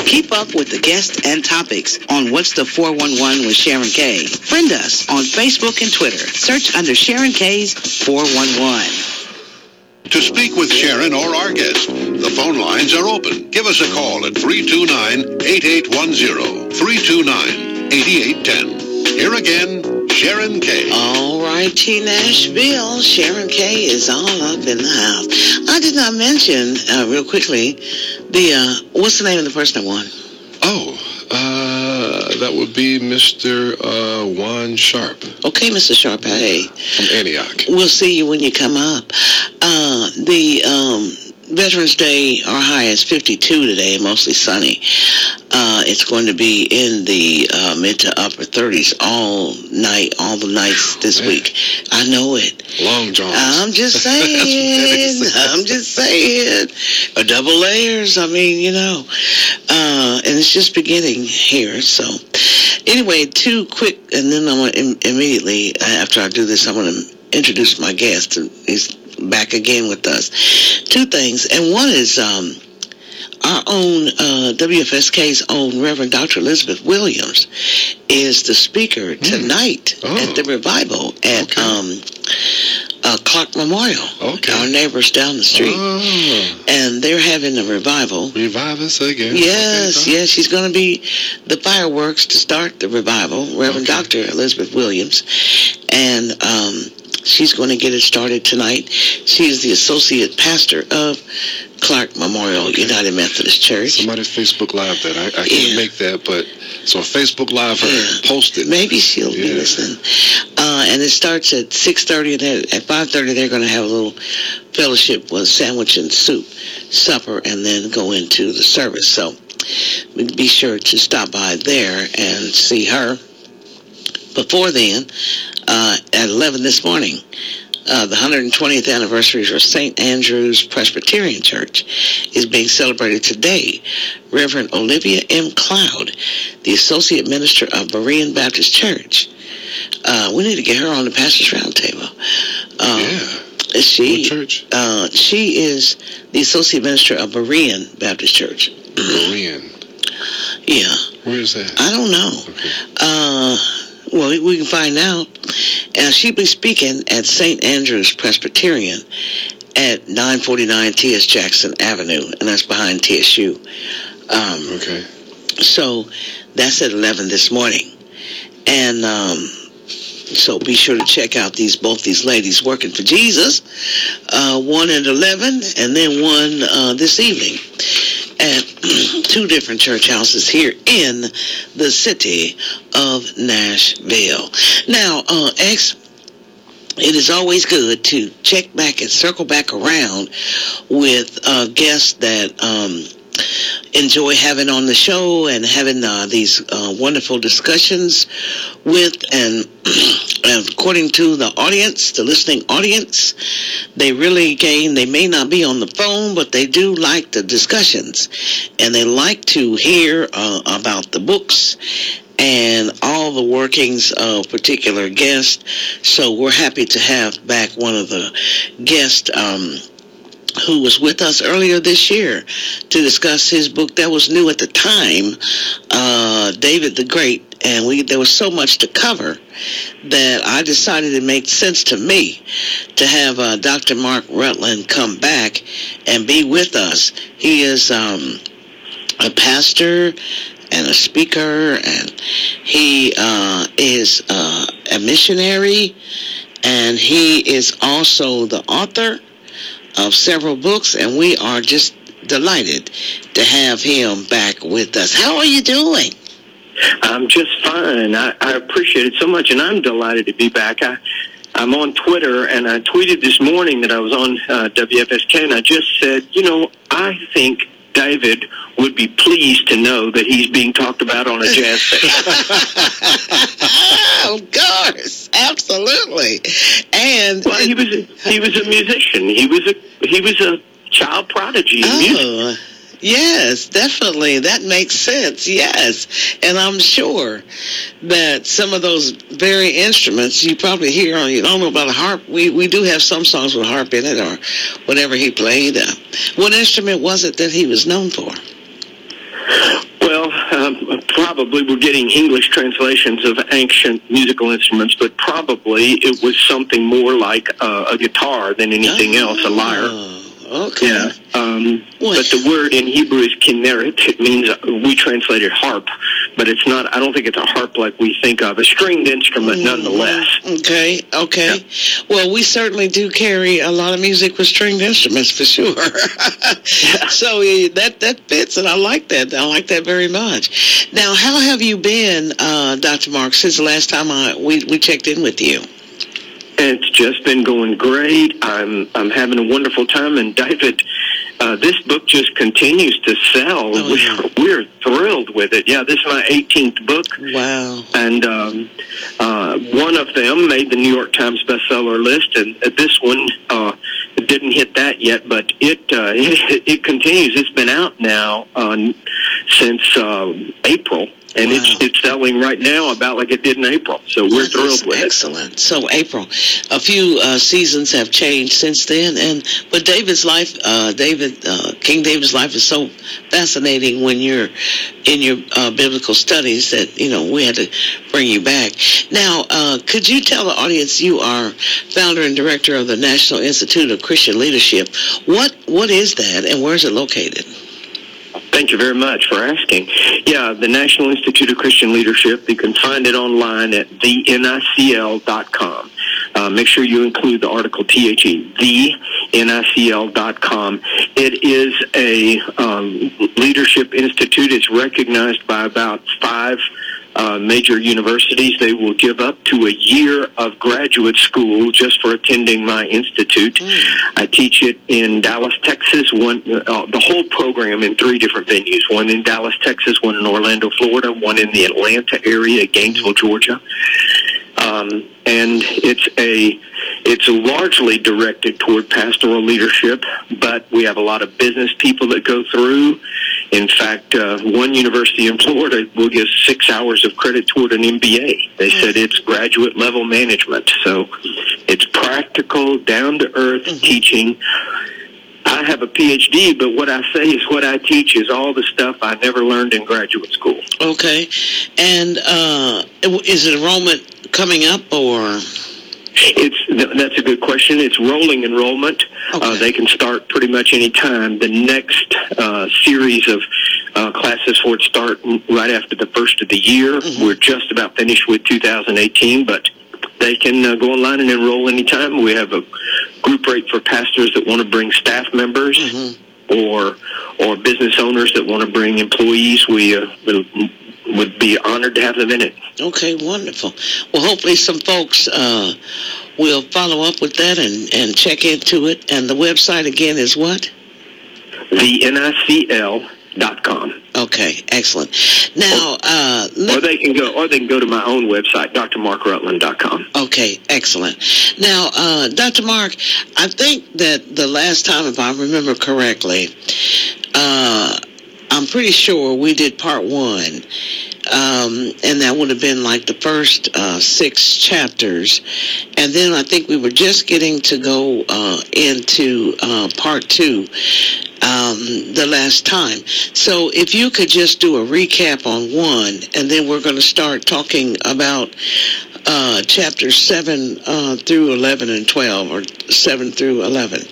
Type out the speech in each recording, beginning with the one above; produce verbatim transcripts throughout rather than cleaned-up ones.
Keep up with the guests and topics on What's the four one one with Sharon K. Friend us on Facebook and Twitter. Search under Sharon K's four one one. To speak with Sharon or our guest, the phone lines are open. Give us a call at three two nine, eight eight one zero, three two nine, eight eight one zero. Here again, Sharon K. All righty, Nashville. Sharon K is all up in the house. I did not mention, uh, real quickly, the, uh, what's the name of the person that won? Oh, uh, that would be Mister Uh, Juan Sharp. Okay, Mister Sharp, hey. From Antioch. We'll see you when you come up. Uh, the um, Veterans Day, our high is fifty-two today, mostly sunny. Uh, it's going to be in the uh, mid to upper thirties all night, all the nights this Man. week. I know it. Long johns. I'm just saying. I'm just saying. Or double layers. I mean, you know. Uh, and it's just beginning here. So, anyway, two quick, and then I'm going to im- immediately, after I do this, I'm going to introduce my guest. He's back again with us. Two things. And one is um, our own uh, W F S K's own Reverend Doctor Elizabeth Williams is the speaker tonight mm. oh. at the revival at okay. um, uh, Clark Memorial. Okay. Our neighbors down the street. Oh. And they're having a revival. Revive us again. Yes, okay, yes. She's going to be the fireworks to start the revival, Reverend okay. Doctor Elizabeth Williams. And um, she's going to get it started tonight. She's the associate pastor of Clark Memorial okay. United Methodist Church. Somebody Facebook Live that. I, I can't yeah. make that, but so Facebook Live her yeah. post it. Maybe she'll yeah. be listening. Uh, and it starts at six thirty, and at five thirty they're going to have a little fellowship with sandwich and soup, supper, and then go into the service. So be sure to stop by there and see her. Before then, uh, at eleven this morning, uh, the one hundred twentieth anniversary of Saint Andrew's Presbyterian Church is being celebrated today. Reverend Olivia M. Cloud, the Associate Minister of Berean Baptist Church. Uh, we need to get her on the Pastor's Roundtable. Um, yeah. She, what church? Uh, she is the Associate Minister of Berean Baptist Church. Berean? Yeah. Where is that? I don't know. Okay. Uh... Well, we can find out. Uh, she'll be speaking at Saint Andrew's Presbyterian at nine forty-nine T S Jackson Avenue, and that's behind T S U. Um, okay. So that's at eleven this morning. And um, so be sure to check out these both these ladies working for Jesus, uh, one at eleven and then one uh, this evening at two different church houses here in the city of Nashville. Now, uh, X, it is always good to check back and circle back around with uh, guests that um, enjoy having on the show and having uh, these uh, wonderful discussions with, and according to the audience, the listening audience, they really gain, they may not be on the phone, but they do like the discussions, and they like to hear uh, about the books and all the workings of particular guests. So we're happy to have back one of the guests um, who was with us earlier this year to discuss his book that was new at the time, uh, David the Great. And we there was so much to cover that I decided it made sense to me to have uh, Doctor Mark Rutland come back and be with us. He is um, a pastor and a speaker, and he uh, is uh, a missionary, and he is also the author of several books, and we are just delighted to have him back with us. How are you doing? I'm just fine. I, I appreciate it so much, and I'm delighted to be back. I, I'm on Twitter, and I tweeted this morning that I was on uh, W F S K, and I just said, you know, I think David would be pleased to know that he's being talked about on a jazz station. Of course, absolutely. And well, he was a, he was a musician. He was a he was a child prodigy in oh, music. Yes, definitely. That makes sense. Yes. And I'm sure that some of those very instruments you probably hear on, you don't know about a harp. We we do have some songs with harp in it or whatever he played. Uh, what instrument was it that he was known for? Well, um, probably we're getting English translations of ancient musical instruments, but probably it was something more like uh, a guitar than anything oh, else, a lyre. Okay. Yeah. Um, but the word in Hebrew is kinneret. It means, uh, we translate it harp, but it's not, I don't think it's a harp like we think of. A stringed instrument, mm-hmm. nonetheless. Okay, okay. Yeah. Well, we certainly do carry a lot of music with stringed instruments, for sure. Yeah. So uh, that, that fits, and I like that. I like that very much. Now, how have you been, uh, Doctor Mark, since the last time I, we, we checked in with you? It's just been going great. I'm I'm having a wonderful time. And David, uh, this book just continues to sell. Oh, yeah. we're, we're thrilled with it. Yeah, this is my eighteenth book. Wow. And um, uh, one of them made the New York Times bestseller list, and this one uh, didn't hit that yet, but it, uh, it, it continues. It's been out now uh, since uh, April. And wow. it's it's selling right now about like it did in April. So we're that thrilled with excellent. it. Excellent. So April, a few uh, seasons have changed since then, and but David's life, uh, David uh, King David's life is so fascinating when you're in your uh, biblical studies that you know we had to bring you back. Now, uh, could you tell the audience you are founder and director of the National Institute of Christian Leadership? What what is that, and where is it located? Thank you very much for asking. Yeah, the National Institute of Christian Leadership, you can find it online at the N I C L dot com. Uh, make sure you include the article T H E, the N I C L dot com. It is a um, leadership institute. It's recognized by about five Uh, major universities. They will give up to a year of graduate school just for attending my institute. Mm. I teach it in Dallas, Texas, one uh, the whole program in three different venues, one in Dallas, Texas, one in Orlando, Florida, one in the Atlanta area, Gainesville, Georgia. Um, and it's a it's largely directed toward pastoral leadership, but we have a lot of business people that go through. In fact, uh, one university in Florida will give six hours of credit toward an M B A. They said it's graduate level management, so it's practical, down to earth mm-hmm. teaching. I have a P H D, but what I say is what I teach is all the stuff I never learned in graduate school. Okay. And uh, is enrollment coming up, or? It's that's a good question. It's rolling enrollment. Okay. Uh, they can start pretty much any time. The next uh, series of uh, classes for it start right after the first of the year. Mm-hmm. We're just about finished with two thousand eighteen, but they can uh, go online and enroll anytime. We have a group rate for pastors that want to bring staff members mm-hmm. or or business owners that want to bring employees. We uh, would be honored to have them in it. Okay, wonderful. Well, hopefully some folks uh, will follow up with that and, and check into it. And the website again is what? the N I C L dot com. Okay, excellent. Now, uh, or, or they can go, or they can go to my own website, D R mark rutland dot com. Okay, excellent. Now, uh, Doctor Mark, I think that the last time, if I remember correctly, uh, I'm pretty sure we did part one, um, and that would have been like the first uh, six chapters, and then I think we were just getting to go uh, into uh, part two um, the last time. So if you could just do a recap on one, and then we're going to start talking about uh, chapters seven uh, through eleven and twelve, or seven through eleven.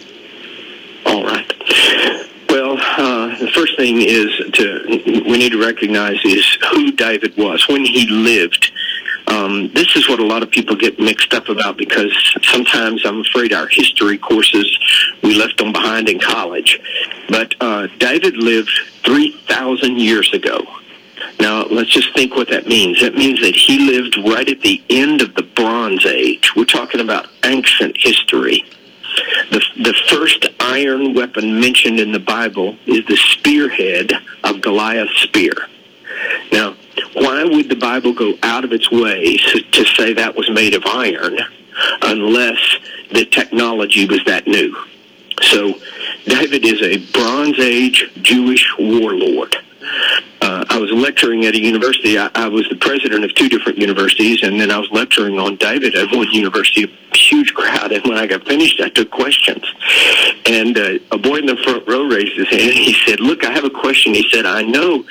All right. Well, uh, the first thing is to we need to recognize is who David was when he lived. Um, this is what a lot of people get mixed up about, because sometimes I'm afraid our history courses, we left them behind in college. But uh, David lived three thousand years ago. Now, let's just think what that means. That means that he lived right at the end of the Bronze Age. We're talking about ancient history. The, the first iron weapon mentioned in the Bible is the spearhead of Goliath's spear. Now, why would the Bible go out of its way to say that was made of iron unless the technology was that new? So David is a Bronze Age Jewish warlord. Uh, I was lecturing at a university. I, I was the president of two different universities, and then I was lecturing on David at one university, a huge crowd. And when I got finished, I took questions. And uh, a boy in the front row raised his hand. He said, "Look, I have a question." He said, "I know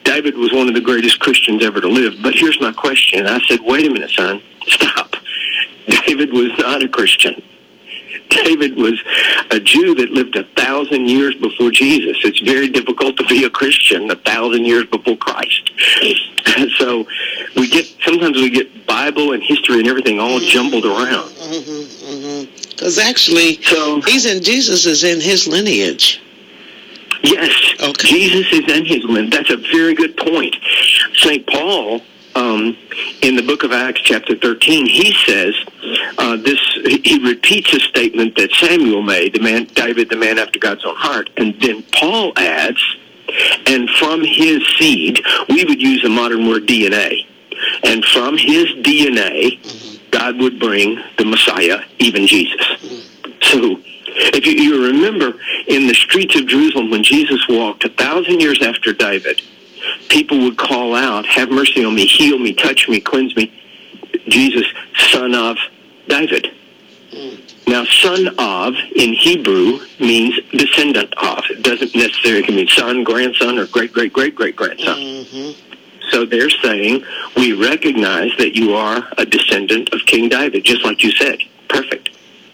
David was one of the greatest Christians ever to live. But here's my question. I said, wait a minute, son. Stop. David was not a Christian. David was a Jew that lived a thousand years before Jesus. It's very difficult to be a Christian a thousand years before Christ. And so we get sometimes we get Bible and history and everything all mm-hmm. jumbled around. Because mm-hmm, mm-hmm. actually, so, he's in Jesus is in his lineage. Yes, okay. Jesus is in his lineage. That's a very good point. Saint Paul. Um, in the book of Acts, chapter thirteen, he says uh, this. He repeats a statement that Samuel made, the man David, the man after God's own heart, and then Paul adds, "And from his seed," we would use a modern word D N A, and from his D N A, God would bring the Messiah, even Jesus. So, if you, you remember, in the streets of Jerusalem when Jesus walked a thousand years after David, people would call out, "Have mercy on me, heal me, touch me, cleanse me." Jesus, son of David. Mm. Now, son of in Hebrew means descendant of. It doesn't necessarily mean son, grandson, or great, great, great, great grandson. Mm-hmm. So they're saying, we recognize that you are a descendant of King David, just like you said. Perfect.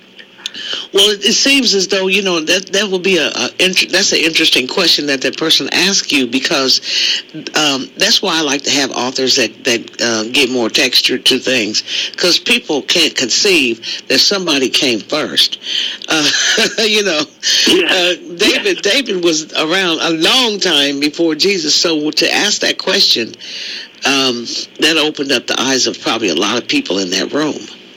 Well, it, it seems as though, you know, that that will be a, a inter- that's an interesting question that that person asks you, because um, that's why I like to have authors that, that uh, give more texture to things, because people can't conceive that somebody came first. Uh, you know, yeah. uh, David yeah. David was around a long time before Jesus, so to ask that question, um, that opened up the eyes of probably a lot of people in that room.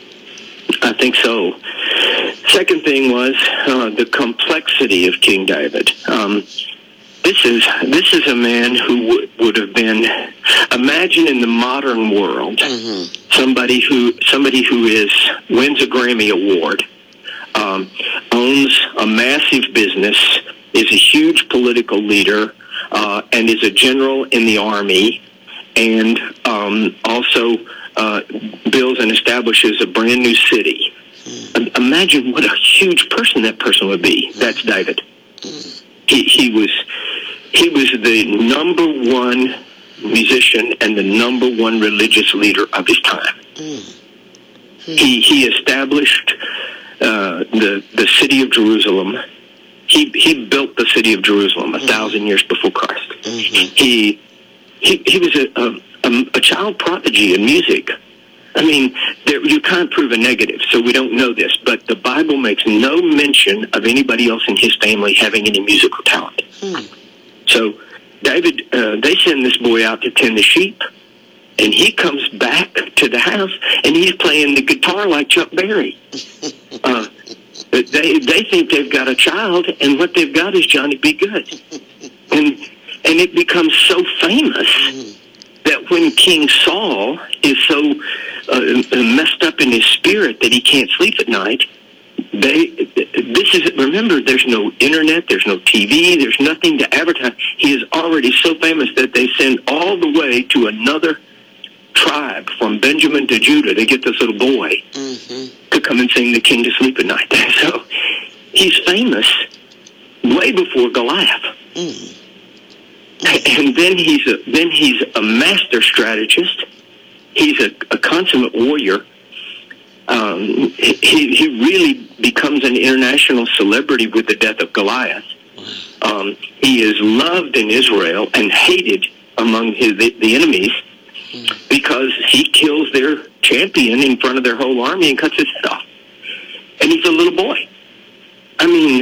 I think so. Second thing was uh, the complexity of King David. Um, this is this is a man who w- would have been, imagine in the modern world, mm-hmm. somebody who somebody who is wins a Grammy Award, um, owns a massive business, is a huge political leader, uh, and is a general in the army, and um, also uh, builds and establishes a brand new city. Mm. Imagine what a huge person that person would be. That's David. Mm. He, he was he was the number one musician and the number one religious leader of his time. Mm. Mm. He he established uh, the the city of Jerusalem. He he built the city of Jerusalem a mm. thousand years before Christ. Mm-hmm. He he he was a, a a child prodigy in music. I mean, there, you can't prove a negative, so we don't know this, but the Bible makes no mention of anybody else in his family having any musical talent. Hmm. So David, uh, they send this boy out to tend the sheep, and he comes back to the house, and he's playing the guitar like Chuck Berry. uh, but they they think they've got a child, and what they've got is Johnny B. Good. And, and it becomes so famous hmm. that when King Saul is so uh, messed up in his spirit that he can't sleep at night, they this is remember there's no internet, there's no T V, there's nothing to advertise. He is already so famous that they send all the way to another tribe from Benjamin to Judah to get this little boy mm-hmm. to come and sing the king to sleep at night. So he's famous way before Goliath. Mm. And then he's a then he's a master strategist. He's a, a consummate warrior. Um, he he really becomes an international celebrity with the death of Goliath. Um, he is loved in Israel and hated among his the, the enemies because he kills their champion in front of their whole army and cuts his head off. And he's a little boy. I mean.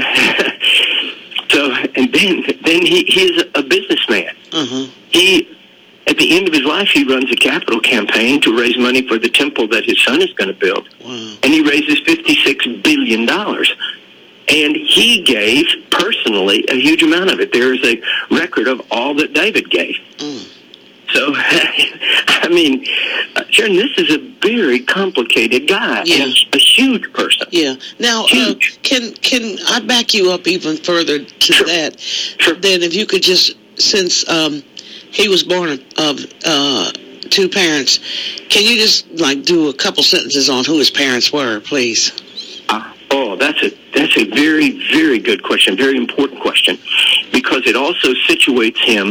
So, and then then he, he's a businessman. Mm-hmm. He, at the end of his life, he runs a capital campaign to raise money for the temple that his son is going to build. Wow. And he raises fifty-six billion dollars. And he gave, personally, a huge amount of it. There is a record of all that David gave. Mm. So, I mean, uh, Sharon, this is a very complicated guy. Yeah. And a huge person. Yeah. Now, uh, can can I back you up even further to sure. that? Sure. Then if you could just, since um, he was born of uh, two parents, can you just, like, do a couple sentences on who his parents were, please? Uh, oh, that's a, that's a very, very good question, very important question, because it also situates him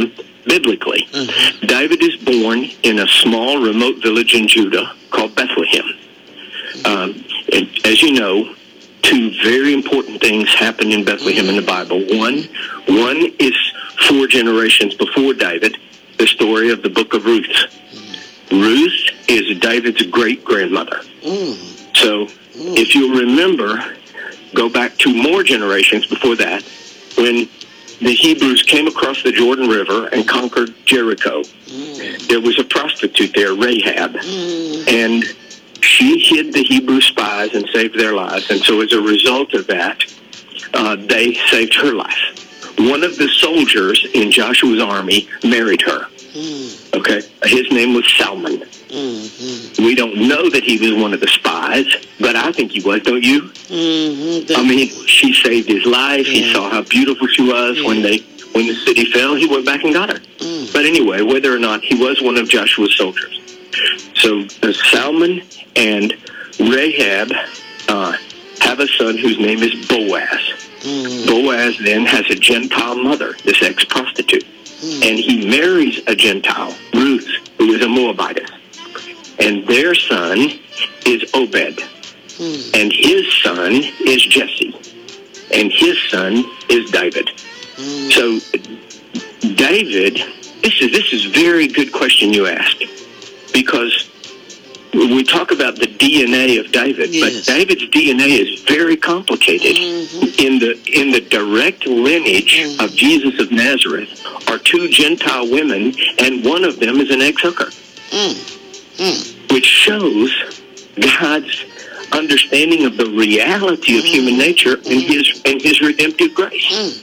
biblically. Mm-hmm. David is born in a small, remote village in Judah called Bethlehem. Um, and as you know, two very important things happen in Bethlehem in the Bible. One, one is four generations before David, the story of the book of Ruth. Ruth is David's great-grandmother. Mm. So if you'll remember, go back two more generations before that, when the Hebrews came across the Jordan River and conquered Jericho. Mm. There was a prostitute there, Rahab, Mm. and she hid the Hebrew spies and saved their lives. And so as a result of that, uh, they saved her life. One of the soldiers in Joshua's army married her. Mm. Okay? His name was Salmon. Mm-hmm. We don't know that he was one of the spies, but I think he was, don't you? Mm-hmm. I mean, she saved his life. Yeah. He saw how beautiful she was. Yeah. When they when the city fell, he went back and got her. Mm. But anyway, whether or not he was one of Joshua's soldiers. So uh, Salmon and Rahab uh, have a son whose name is Boaz. Mm. Boaz then has a Gentile mother, this ex-prostitute. Mm. And he marries a Gentile, Ruth, who is a Moabitess. And their son is Obed. Mm. And his son is Jesse. And his son is David. Mm. So David, this is this is a very good question you asked, because we talk about the D N A of David, Yes. but David's D N A is very complicated. Mm-hmm. In the in the direct lineage Mm. of Jesus of Nazareth are two Gentile women, and one of them is an ex-hooker, Mm. Mm. which shows God's understanding of the reality of Mm. human nature and Mm. his and his redemptive grace. Mm.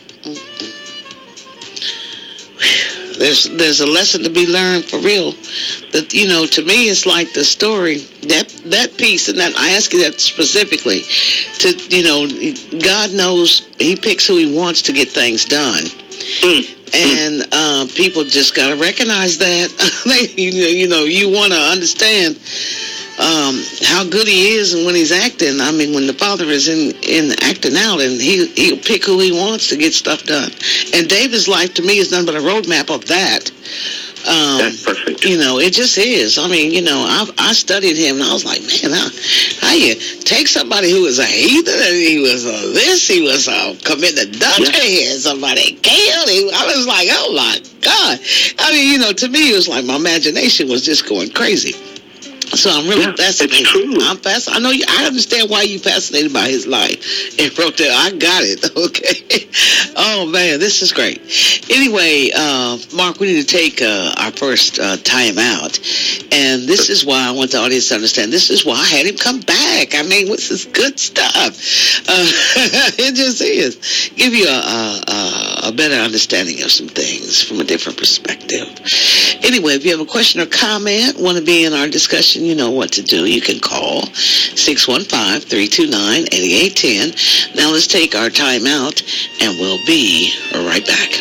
There's there's a lesson to be learned for real. That, you know, to me, it's like the story, that that piece, and that I ask you that specifically. To, you know, God knows He picks who He wants to get things done. Mm. And uh, people just got to recognize that. you know, you know, you want to understand um, how good He is, and when He's acting. I mean, when the Father is in, in acting out, and he, He'll pick who He wants to get stuff done. And David's life, to me, is nothing but a roadmap of that. Um, That's perfect. You know, it just is. I mean, you know, I I studied him, and I was like, man, how, how you take somebody who was a heathen, and he was a this, he was a committing adultery, Yeah. he had somebody killed. He, I was like, oh my God. I mean, you know, to me, it was like my imagination was just going crazy. So I'm really Yeah, fascinated. it's true. I'm fasc- I know you. I understand why you're fascinated by his life. And wrote that. I got it. Okay. Oh man, this is great. Anyway, uh, Mark, we need to take uh, our first uh, time out, and this is why I want the audience to understand. This is why I had him come back. I mean, this is good stuff. Uh, it just is. Give you a, a, a better understanding of some things from a different perspective. Anyway, if you have a question or comment, want to be in our discussion, you know what to do. You can call six one five, three two nine, eight eight one zero. Now let's take our time out, and we'll be right back.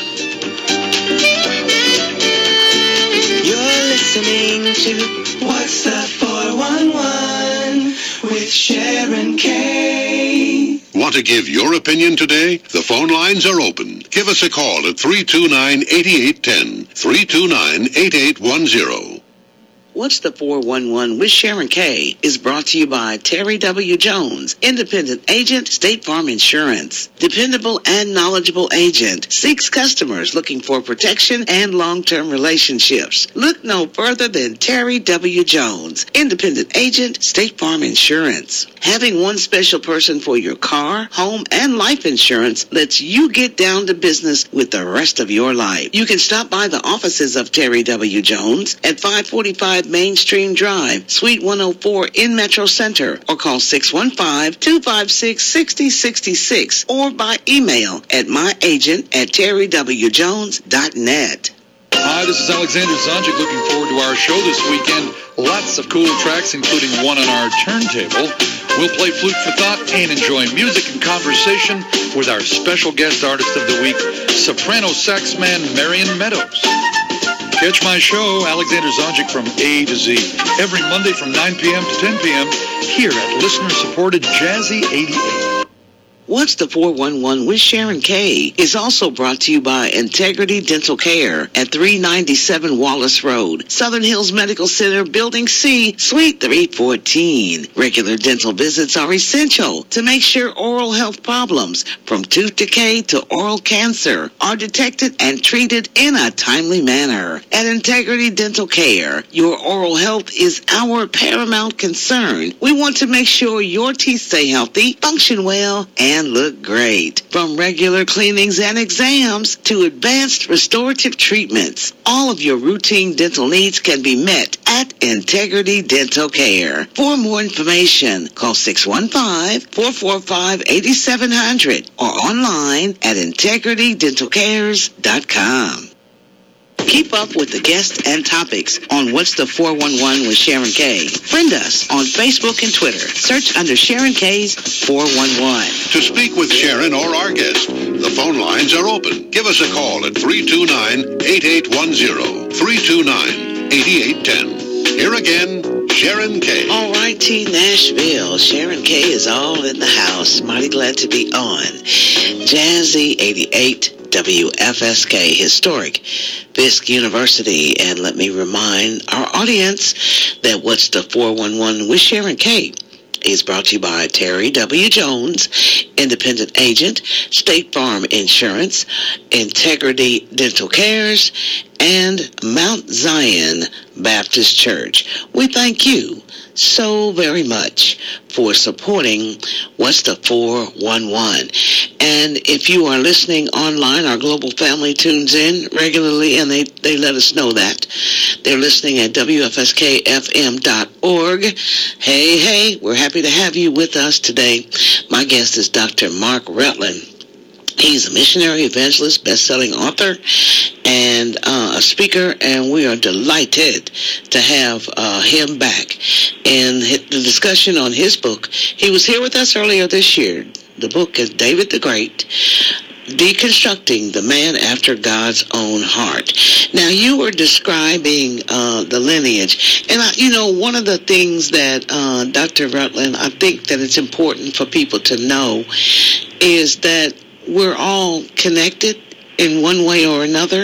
You're listening to What's Up four one one with Sharon Kay. Want to give your opinion today? The phone lines are open. Give us a call at three two nine, eight eight one zero, three two nine, eight eight one zero. What's the four one one with Sharon Kay is brought to you by Terry W. Jones, independent agent, State Farm Insurance. Dependable and knowledgeable agent seeks customers looking for protection and long-term relationships. Look no further than Terry W. Jones, independent agent, State Farm Insurance. Having one special person for your car, home, and life insurance lets you get down to business with the rest of your life. You can stop by the offices of Terry W. Jones at five forty-five Mainstream Drive, Suite one oh four in Metro Center, or call six one five, two five six, six zero six six, or by email at myagent at terry w jones dot net. Hi, this is Alexander Zonjic, looking forward to our show this weekend. Lots of cool tracks, including one on our turntable. We'll play Flute for Thought and enjoy music and conversation with our special guest artist of the week, soprano sax man Marion Meadows. Catch my show, Alexander Zonjic, from A to Z, every Monday from nine p.m. to ten p.m. here at listener-supported Jazzy eighty-eight. What's the four one one with Sharon Kay is also brought to you by Integrity Dental Care at three ninety-seven Wallace Road, Southern Hills Medical Center, Building C, Suite three fourteen. Regular dental visits are essential to make sure oral health problems from tooth decay to oral cancer are detected and treated in a timely manner. At Integrity Dental Care, your oral health is our paramount concern. We want to make sure your teeth stay healthy, function well, and look great. From regular cleanings and exams to advanced restorative treatments, all of your routine dental needs can be met at Integrity Dental Care. For more information, call six one five, four four five, eight seven zero zero or online at integrity dental cares dot com. Keep up with the guests and topics on What's the four one one with Sharon Kay. Friend us on Facebook and Twitter. Search under Sharon Kay's four one one. To speak with Sharon or our guest, the phone lines are open. Give us a call at three two nine, eight eight one zero, three two nine, eight eight one zero. Here again, Sharon Kay. All right, T Nashville. Sharon Kay is all in the house. Mighty glad to be on. Jazzy eighty-eight. W F S K, historic Fisk University. And let me remind our audience that What's the four one one with Sharon Kay is brought to you by Terry W. Jones, independent agent, State Farm Insurance, Integrity Dental Cares, and Mount Zion Baptist Church. We thank you so very much for supporting What's the four one one. And if you are listening online, our global family tunes in regularly, and they, they let us know that. They're listening at W F S K F M dot org. Hey, hey, we're happy to have you with us today. My guest is Doctor Mark Rutland. He's a missionary, evangelist, best-selling author, and uh, a speaker, and we are delighted to have uh, him back in the discussion on his book. He was here with us earlier this year. The book is David the Great, Deconstructing the Man After God's Own Heart. Now, you were describing uh, the lineage, and, I, you know, one of the things that uh, Doctor Rutland, I think that it's important for people to know is that we're all connected in one way or another.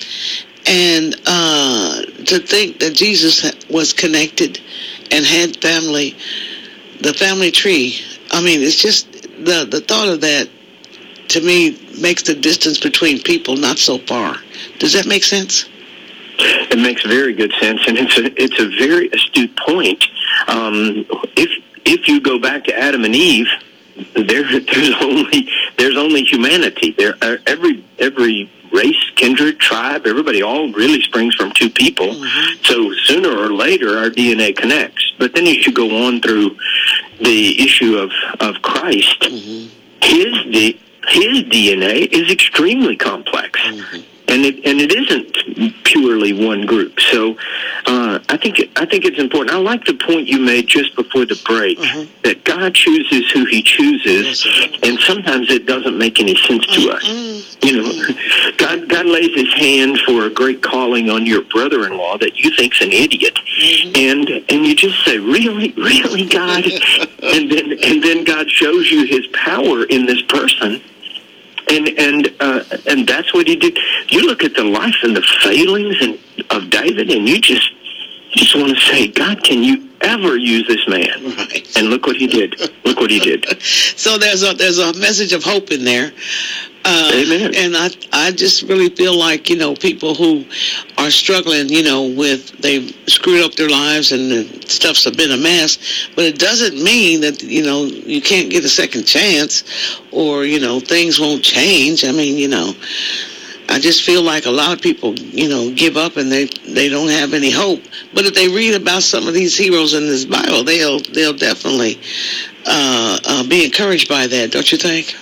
And uh, to think that Jesus was connected and had family, the family tree, I mean, it's just the, the thought of that, to me, makes the distance between people not so far. Does that make sense? It makes very good sense, and it's a, it's a very astute point. Um, if if you go back to Adam and Eve, There, there's only there's only humanity. There, uh, every every race, kindred, tribe, everybody all really springs from two people. Mm-hmm. So sooner or later, our D N A connects. But then as you go on through the issue of of Christ, mm-hmm. his D, his D N A is extremely complex. Mm-hmm. And it and it isn't purely one group. So uh, I think I think it's important. I like the point you made just before the break, mm-hmm. that God chooses who He chooses, yes, and sometimes it doesn't make any sense to us. Mm-hmm. You know, God God lays His hand for a great calling on your brother-in-law that you think's an idiot, mm-hmm. and and you just say, really, really, God, and then and then God shows you His power in this person. And and uh, and that's what he did. You look at the life and the failings and, of David, and you just you just want to say, God, can you ever use this man? Right. And look what he did. Look what he did. So there's a there's a message of hope in there. Uh, Amen. And I I just really feel like, you know, people who are struggling, you know, with they've screwed up their lives and the stuff's been a mess, but it doesn't mean that, you know, you can't get a second chance or, you know, things won't change. I mean, you know, I just feel like a lot of people, you know, give up and they, they don't have any hope. But if they read about some of these heroes in this Bible, they'll they'll definitely uh, uh, be encouraged by that, don't you think?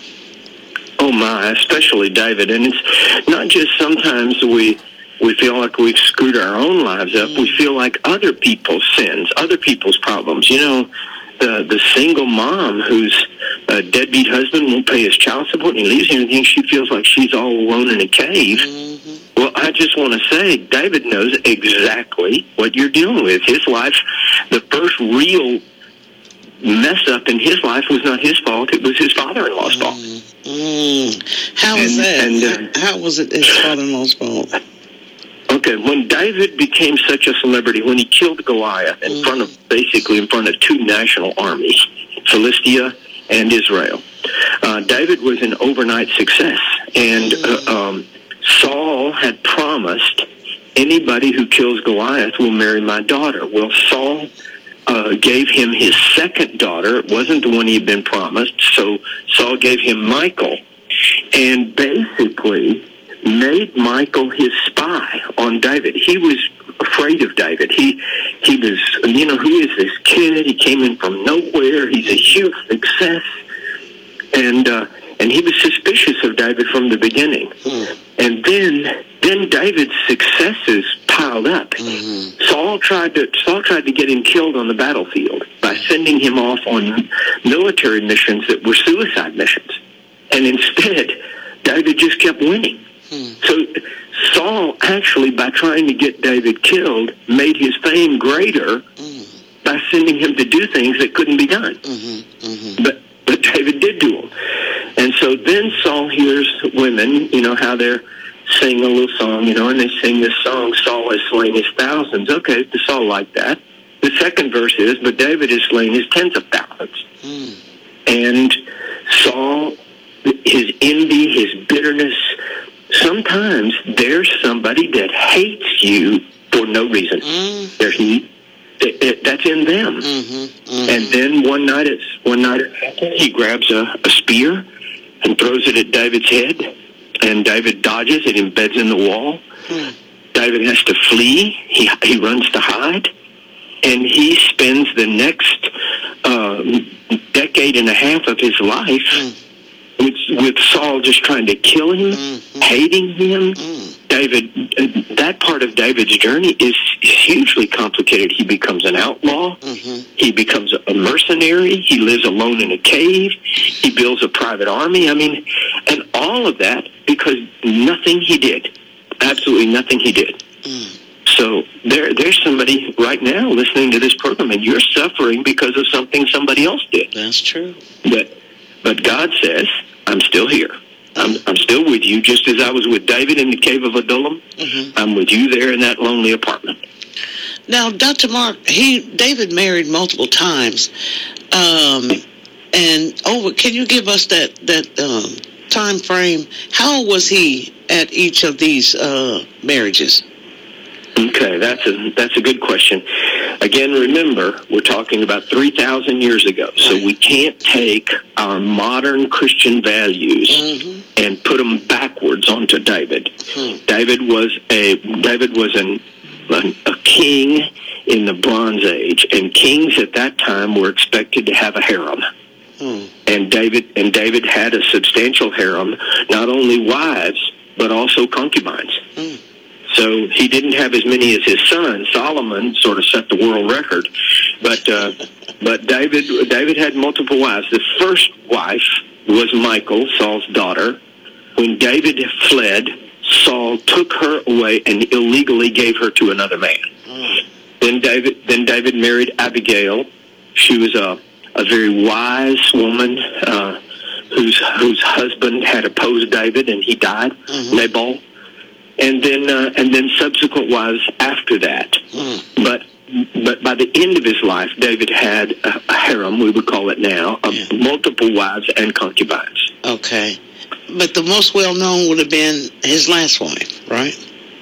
Oh my, especially David. And it's not just sometimes we we feel like we've screwed our own lives up. Mm. We feel like other people's sins, other people's problems. You know, the the single mom whose uh, deadbeat husband won't pay his child support and he leaves her and thinks she feels like she's all alone in a cave. Mm-hmm. Well, I just want to say, David knows exactly what you're dealing with. His life, the first real mess up in his life was not his fault. It was his father-in-law's fault. Mm. How was And- that? and, uh, How was it his father-in-law's fault? Okay, when David became such a celebrity, when he killed Goliath in Mm. front of, basically in front of two national armies, Philistia and Israel, uh, David was an overnight success. And uh, um, Saul had promised, anybody who kills Goliath will marry my daughter. Well, Saul uh, gave him his second daughter. It wasn't the one he had been promised, so Saul gave him Michal. And basically made Michal his spy on David. He was afraid of David. He he was, you know, who is this kid? He came in from nowhere. He's a huge success. And uh, and he was suspicious of David from the beginning. Hmm. And then then David's successes piled up. Mm-hmm. Saul tried to Saul tried to get him killed on the battlefield by sending him off on military missions that were suicide missions. And instead, David just kept winning. Hmm. So Saul actually, by trying to get David killed, made his fame greater Mm. by sending him to do things that couldn't be done. Mm-hmm. Mm-hmm. But but David did do them. And so then Saul hears women, you know, how they're singing a little song, you know, and they sing this song, Saul has slain his thousands. Okay, the Saul like that. The second verse is, but David has slain his tens of thousands. Mm. And Saul, his envy, his bitterness, sometimes there's somebody that hates you for no reason. Mm. There's it, it, that's in them. Mm-hmm. Mm-hmm. And then one night, it's one night he grabs a, a spear and throws it at David's head, and David dodges. It embeds in the wall. Mm. David has to flee. He he runs to hide, and he spends the next uh, decade and a half of his life. Mm. With, with Saul just trying to kill him, Mm-hmm. hating him. Mm. David, uh, that part of David's journey is hugely complicated. He becomes an outlaw. Mm-hmm. He becomes a mercenary. He lives alone in a cave. He builds a private army. I mean, and all of that because nothing he did, absolutely nothing he did. Mm. So there, there's somebody right now listening to this program, and you're suffering because of something somebody else did. That's true. But, but God says, I'm still here. I'm, I'm still with you, just as I was with David in the cave of Adullam. Mm-hmm. I'm with you there in that lonely apartment. Now, Doctor Mark, he David married multiple times, um, and over. Can you give us that that um, time frame? How old was he at each of these uh, marriages? Okay, that's a that's a good question. Again, remember, we're talking about three thousand years ago, so we can't take our modern Christian values Mm-hmm. and put them backwards onto David. Hmm. David was a David was an, an a king in the Bronze Age, and kings at that time were expected to have a harem. Hmm. And David and David had a substantial harem, not only wives but also concubines. Hmm. So he didn't have as many as his son. Solomon sort of set the world record, but uh, but David David had multiple wives. The first wife was Michal, Saul's daughter. When David fled, Saul took her away and illegally gave her to another man. Mm. Then David then David married Abigail. She was a a very wise woman uh, whose whose husband had opposed David and he died. Mm-hmm. Nabal. And then, uh, and then subsequent wives after that. Mm. But, but by the end of his life, David had a, a harem, we would call it now, of Yeah. multiple wives and concubines. Okay, but the most well known would have been his last wife, right?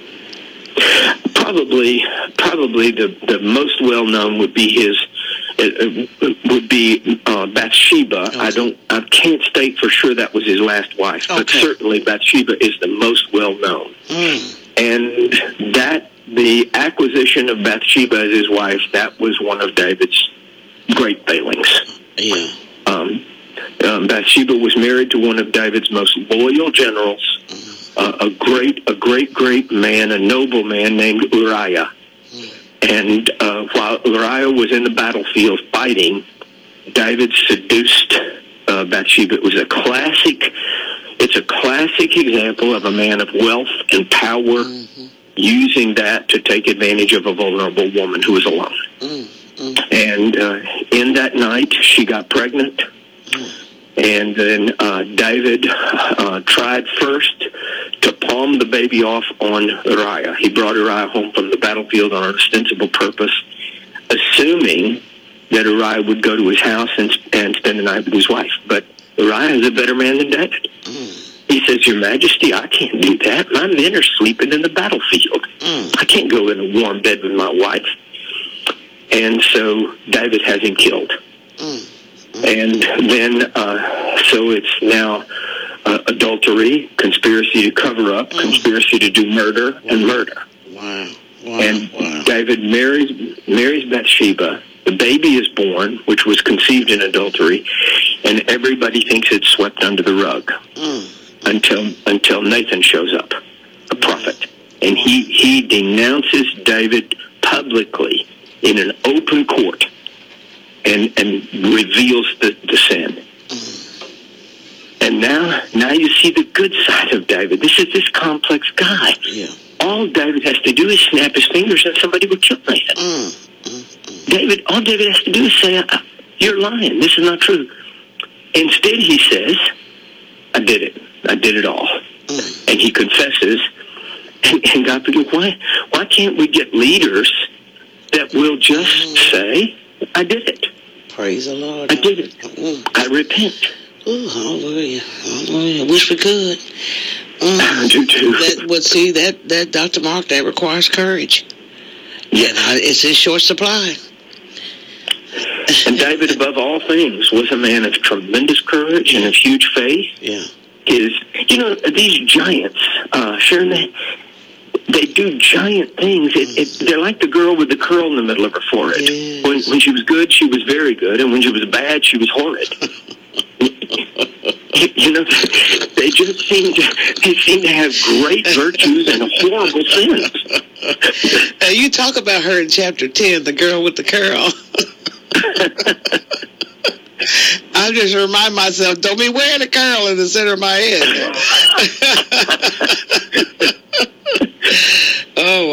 Probably, probably the, the most well known would be his. It, it would be uh, Bathsheba. Okay. I don't. I can't state for sure that was his last wife, but Okay. certainly Bathsheba is the most well known. Mm. And that the acquisition of Bathsheba as his wife, that was one of David's great failings. Yeah. Um, um, Bathsheba was married to one of David's most loyal generals, Mm-hmm. uh, a great, a great, great man, a noble man named Uriah. Mm. And uh, while Uriah was in the battlefield fighting, David seduced uh, Bathsheba. It was a classic. It's a classic example of a man of wealth and power Mm-hmm. using that to take advantage of a vulnerable woman who was alone. Mm. Mm. And uh, in that night, she got pregnant. Mm. And then uh, David uh, tried first to palm the baby off on Uriah. He brought Uriah home from the battlefield on an ostensible purpose, assuming that Uriah would go to his house and, and spend the night with his wife. But Uriah is a better man than David. Mm. He says, Your Majesty, I can't do that. My men are sleeping in the battlefield. Mm. I can't go in a warm bed with my wife. And so David has him killed. Mm. And then, uh, so it's now uh, adultery, conspiracy to cover up, mm. conspiracy to do murder, wow. and murder. Wow. Wow. And wow. David marries, marries Bathsheba. The baby is born, which was conceived in adultery, and everybody thinks it's swept under the rug mm. until until Nathan shows up, a prophet. And he, he denounces David publicly in an open court. And, and reveals the, the sin. Mm. And now now you see the good side of David. This is this complex guy. Yeah. All David has to do is snap his fingers and somebody would kill Nathan. Mm. Mm. Mm. David, all David has to do is say, You're lying. This is not true. Instead, he says, I did it. I did it all. Mm. And he confesses. And, and God forgive, why, why can't we get leaders that will just mm. say, I did it. Praise the Lord. I did it. Mm. I repent. Oh, hallelujah. Hallelujah. Wish we could. Mm. I do too. That, well, see, that, that, Doctor Mark, that requires courage. Yeah. And uh, it's in short supply. And David, above all things, was a man of tremendous courage and of huge faith. Yeah. His, you know, these giants, uh, Sharon, they, they do giant things. It, it, they're like the girl with the curl in the middle of her forehead. Yes. When, when she was good, she was very good, and when she was bad, she was horrid. You know, they just seem to they seem to have great virtues and horrible sins. Now you talk about her in chapter ten, the girl with the curl. I just remind myself, don't be wearing a curl in the center of my head. Oh,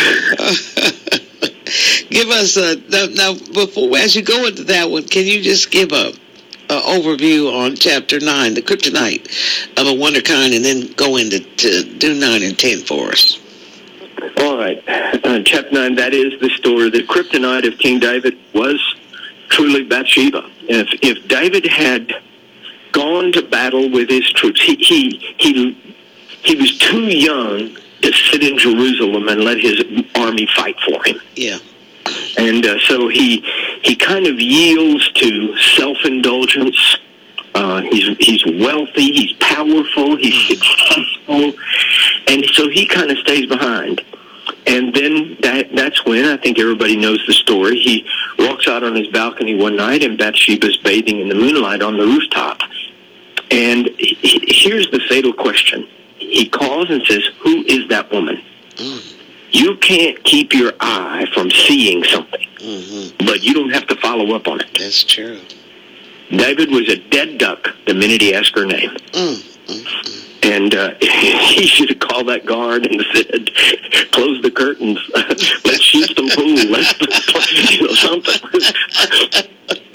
wow. Give us a, now, now, before, as you go into that one, can you just give a, a overview on chapter nine, the kryptonite of a wonder kind, and then go into to do nine and ten for us? All right. Uh, chapter nine, that is the story. The kryptonite of King David was truly Bathsheba. If, if David had gone to battle with his troops, he, he, he, he was too young to sit in Jerusalem and let his army fight for him. Yeah. And uh, so he he kind of yields to self-indulgence. Uh, he's he's wealthy, he's powerful, he's successful, and so he kind of stays behind. And then that that's when, I think everybody knows the story, he walks out on his balcony one night and Bathsheba's bathing in the moonlight on the rooftop. And he, he, here's the fatal question. He calls and says, who is that woman? Mm. You can't keep your eye from seeing something, mm-hmm. but you don't have to follow up on it. That's true. David was a dead duck the minute he asked her name. Mm, mm, mm. And uh, he should have called that guard and said, close the curtains, let's shoot some pool, let's, you know, something.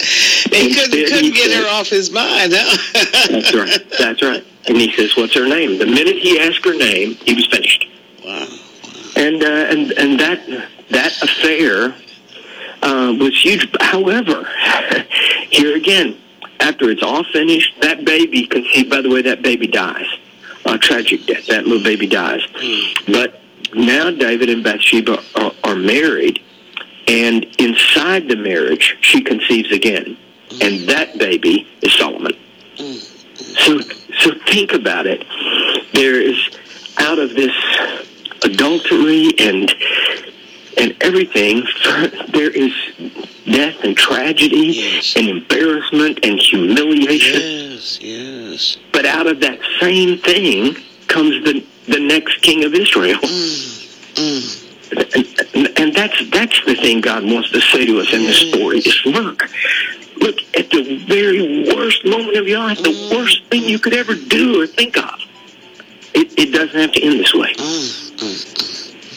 He couldn't, couldn't he get said, her off his mind, huh? That's right, that's right. And he says, what's her name? The minute he asked her name, he was finished. Wow. wow. And, uh, and, and that, that affair uh, was huge. However, here again, after it's all finished, that baby conceived, by the way, that baby dies. A tragic death. That little baby dies. Mm. But now David and Bathsheba are, are married, and inside the marriage, she conceives again. Mm. And that baby is Solomon. Mm. So, so think about it. There is, out of this adultery and and everything, there is death and tragedy, yes. and embarrassment and humiliation. Yes, yes. But out of that same thing comes the the next king of Israel. Mm, mm. And, and, and that's that's the thing God wants to say to us in this story is look, look at the very worst moment of your life, the mm, worst thing you could ever do or think of. It, it doesn't have to end this way. Mm, mm, mm.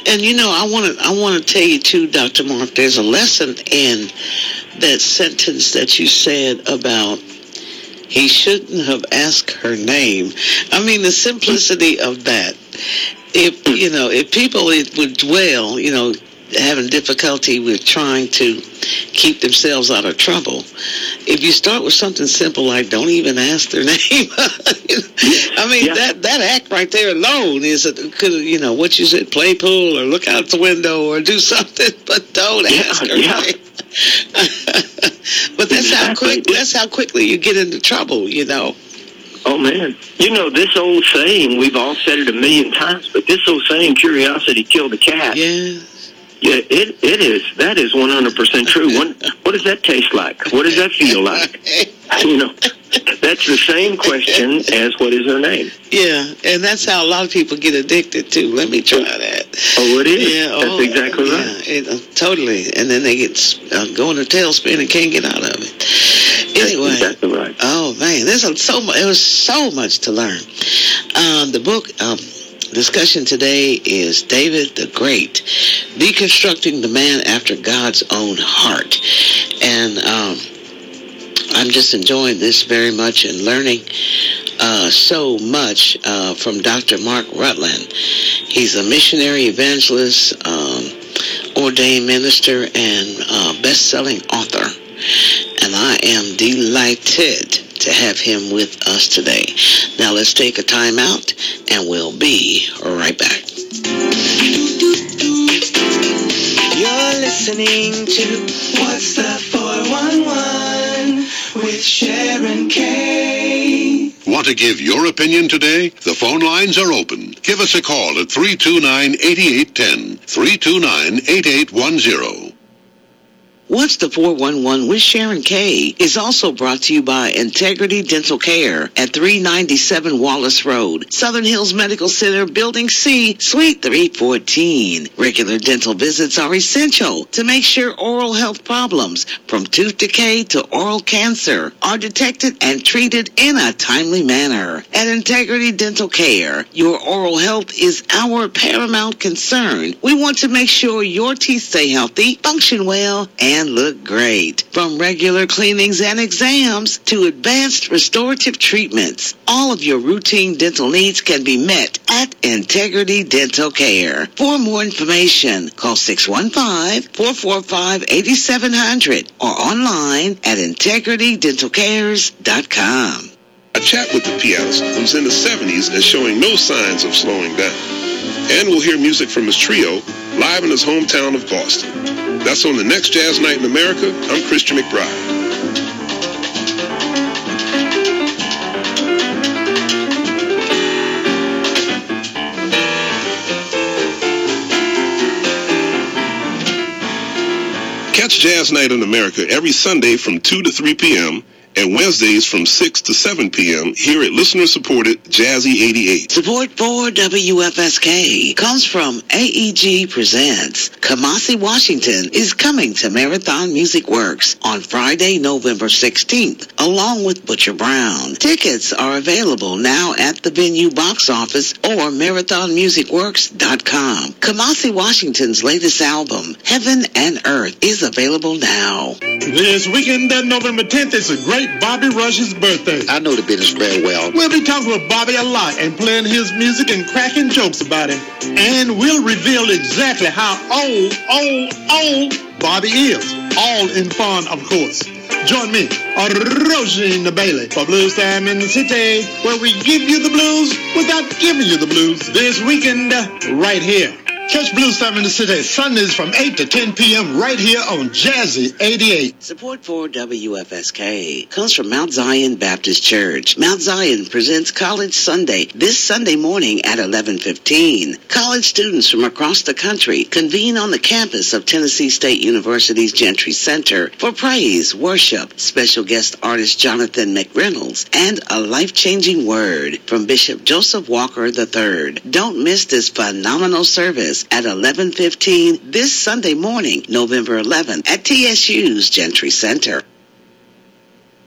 And you know, I want to I want to tell you too, Doctor Mark, there's a lesson in that sentence that you said about he shouldn't have asked her name. I mean, the simplicity of that. If, you know, if people would dwell, you know, having difficulty with trying to keep themselves out of trouble, if you start with something simple like don't even ask their name, I mean, yeah. that, that act right there alone is, a, could you know, what you said, play pool or look out the window or do something, but don't yeah, ask her yeah. name. But that's exactly. how quick. That's how quickly you get into trouble, you know. Oh, man. You know, this old saying, we've all said it a million times, but this old saying, curiosity killed the cat. Yeah. Yeah, it it is. That is one hundred percent true. What, what does that taste like? What does that feel like? You know, that's the same question as what is her name? Yeah, and that's how a lot of people get addicted, too. Let me try that. Oh, it is? Yeah, that's oh, exactly yeah, right. It, uh, totally. And then they get uh, go in a tailspin and can't get out of it. Anyway. That's exactly right. Oh, man, there's a, so much. It was so much to learn. Um, the book... Um, discussion today is David the Great, Deconstructing the Man After God's Own Heart. And um, I'm just enjoying this very much and learning uh, so much uh, from Doctor Mark Rutland. He's a missionary evangelist, um, ordained minister, and uh, best-selling author. And I am delighted to have him with us today. Now let's take a time out, and we'll be right back. You're listening to What's the four one one with Sharon Kay. Want to give your opinion today? The phone lines are open. Give us a call at three two nine, eight eight one zero, three two nine, eight eight one zero. What's the four one one with Sharon Kay is also brought to you by Integrity Dental Care at three ninety-seven Wallace Road, Southern Hills Medical Center, Building C, Suite three fourteen. Regular dental visits are essential to make sure oral health problems, from tooth decay to oral cancer, are detected and treated in a timely manner. At Integrity Dental Care, your oral health is our paramount concern. We want to make sure your teeth stay healthy, function well, and and look great. From regular cleanings and exams to advanced restorative treatments, all of your routine dental needs can be met at Integrity Dental Care. For more information, call six one five, four four five, eight seven zero zero or online at integrity dental cares dot com. A chat with the pianist, who's in the seventies and showing no signs of slowing down. And we'll hear music from his trio live in his hometown of Boston. That's on the next Jazz Night in America. I'm Christian McBride. Catch Jazz Night in America every Sunday from two to three p.m. and Wednesdays from six to seven p.m. here at listener-supported Jazzy eighty-eight. Support for W F S K comes from A E G Presents. Kamasi Washington is coming to Marathon Music Works on Friday, November sixteenth, along with Butcher Brown. Tickets are available now at the venue box office or marathon music works dot com. Kamasi Washington's latest album, Heaven and Earth, is available now. This weekend, that November tenth, is a great Bobby Rush's birthday. I know the business very well. We'll be talking with Bobby a lot and playing his music and cracking jokes about him. And we'll reveal exactly how old, old, old Bobby is. All in fun, of course. Join me, Rosina Bailey, for Blues Time in the City, where we give you the blues without giving you the blues. This weekend, uh, right here. Catch Blues Time in the City Sundays from eight to ten p.m. right here on Jazzy eighty-eight. Support for W F S K comes from Mount Zion Baptist Church. Mount Zion presents College Sunday this Sunday morning at eleven fifteen. College students from across the country convene on the campus of Tennessee State University's Gentry Center for praise, worship, special guest artist Jonathan McReynolds, and a life-changing word from Bishop Joseph Walker the third. Don't miss this phenomenal service at eleven fifteen this Sunday morning, November eleventh, at T S U's Gentry Center.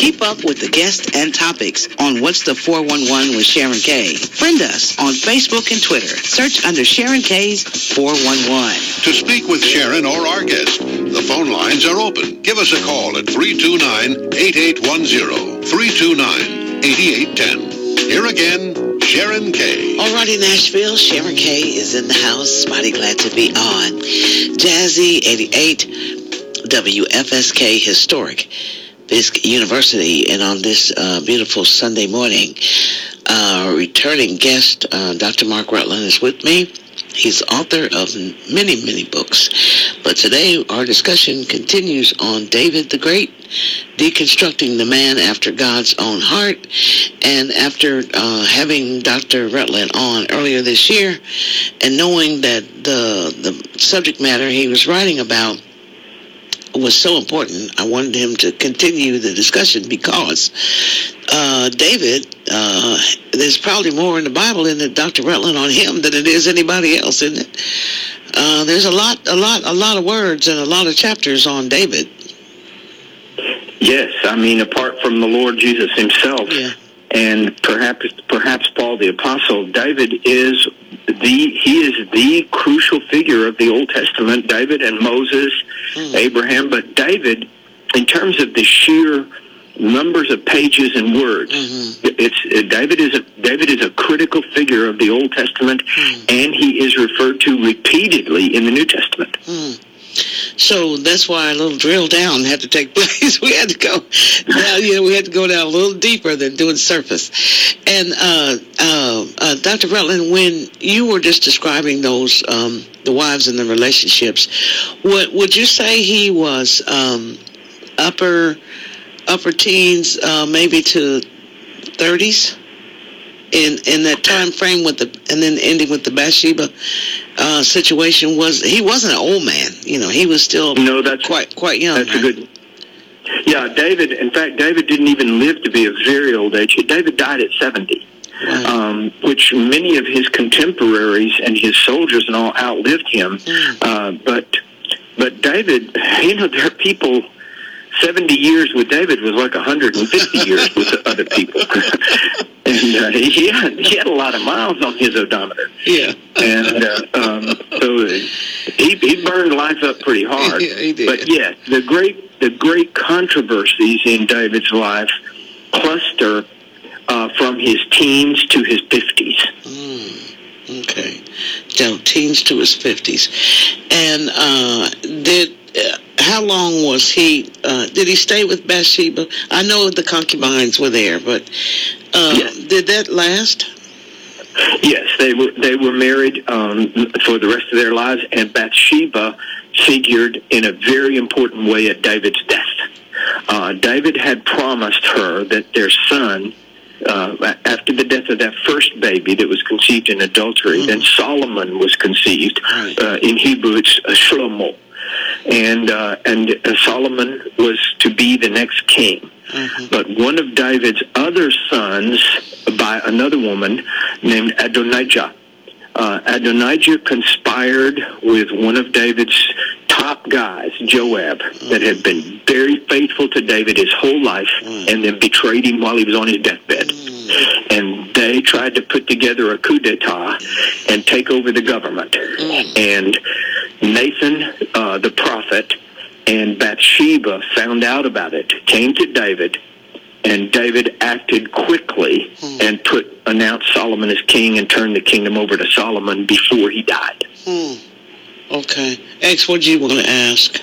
Keep up with the guests and topics on What's the four one one with Sharon K. Friend us on Facebook and Twitter. Search under Sharon K's four one one. To speak with Sharon or our guest, the phone lines are open. Give us a call at three two nine, eight eight one zero, three two nine, eight eight one zero. Here again, Sharon K. Alrighty, Nashville. Sharon K is in the house. Mighty glad to be on. Jazzy eighty-eight, W F S K Historic Fisk University. And on this uh, beautiful Sunday morning, uh, returning guest, uh, Doctor Mark Rutland is with me. He's author of many, many books. But today, our discussion continues on David the Great, deconstructing the man after God's own heart. And after uh, having Doctor Rutland on earlier this year and knowing that the the subject matter he was writing about was so important, I wanted him to continue the discussion because uh, David, uh, there's probably more in the Bible in it, Doctor Rutland, on him than it is anybody else, isn't it? Uh, there's a lot, a lot, a lot of words and a lot of chapters on David. Yes, I mean, apart from the Lord Jesus himself, yeah. and perhaps perhaps Paul the Apostle, David is the he is the crucial figure of the Old Testament. David and Moses, mm. Abraham, but David, in terms of the sheer numbers of pages and words, mm-hmm. it's uh, David is a David is a critical figure of the Old Testament, mm. and he is referred to repeatedly in the New Testament. Mm. So that's why a little drill down had to take place. We had to go down, you know, we had to go down a little deeper than doing surface. And uh, uh, uh, Doctor Rutland, when you were just describing those um, the wives and the relationships, would would you say he was um, upper upper teens, uh, maybe to thirties? In in that time frame with the and then ending with the Bathsheba uh, situation, was he wasn't an old man, you know, he was still no, that's quite quite young. That's right? a good. Yeah, David. In fact, David didn't even live to be of very old age. David died at seventy, right. um, which many of his contemporaries and his soldiers and all outlived him. Mm. Uh, but but David, you know, there are people. Seventy years with David was like a hundred and fifty years with other people. And uh, he had he had a lot of miles on his odometer. Yeah. And uh, um, so he he burned life up pretty hard. Yeah, he did. But yes, the great the great controversies in David's life cluster uh, from his teens to his fifties. Mm, okay. So teens to his fifties, and uh, did. Uh, how long was he, uh, did he stay with Bathsheba? I know the concubines were there, but uh, yes. Did that last? Yes, they were they were married um, for the rest of their lives, and Bathsheba figured in a very important way at David's death. Uh, David had promised her that their son, uh, after the death of that first baby that was conceived in adultery, mm-hmm. then Solomon was conceived. Right. Uh, in Hebrew, it's uh, Shlomo. And uh, and uh, Solomon was to be the next king. Mm-hmm. But one of David's other sons, by another woman named Adonijah, uh, Adonijah conspired with one of David's top guys, Joab, mm-hmm. that had been very faithful to David his whole life, mm-hmm. and then betrayed him while he was on his deathbed. Mm-hmm. And they tried to put together a coup d'etat and take over the government. Mm-hmm. And Nathan, uh, the prophet, and Bathsheba found out about it, came to David, and David acted quickly hmm. and put announced Solomon as king and turned the kingdom over to Solomon before he died. Hmm. Okay. X, what do you want to ask?